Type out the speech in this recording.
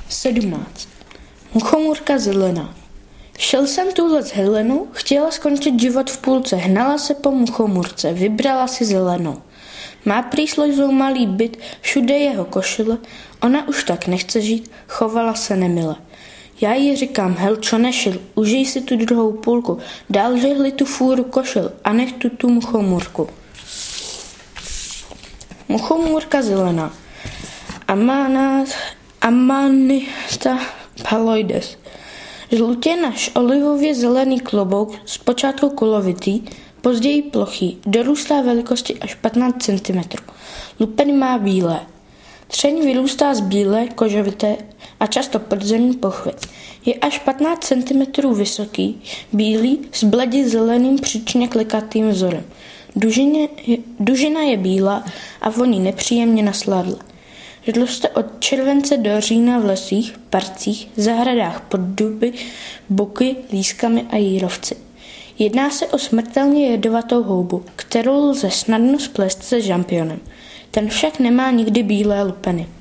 17. Muchomůrka zelená. Šel jsem tuhle s Helenou, chtěla skončit život v půlce, hnala se po muchomůrce, vybrala si zelenou. Má prý slojzou malý byt, všude jeho košile, ona už tak nechce žít, chovala se nemile. Já jí říkám, Helčo, nešil, užij si tu druhou půlku, dál žehli tu fůru košil a nech tu muchomůrku. Muchomůrka zelená. Amanita paloides. Žlutě náš olivově zelený klobouk, zpočátku kulovitý, později plochý, dorůstá velikosti až 15 cm. Lupeny má bílé. Třeň vyrůstá z bílé, kožovité a často podzemní pochvy. Je až 15 cm vysoký, bílý, s bledě zeleným příčně klikatým vzorem. Dužina je bílá a voní nepříjemně nasladle. Roste od července do října v lesích, parcích, zahradách pod duby, buky, lískami a jírovci. Jedná se o smrtelně jedovatou houbu, kterou lze snadno splést se žampionem. Ten však nemá nikdy bílé lupeny.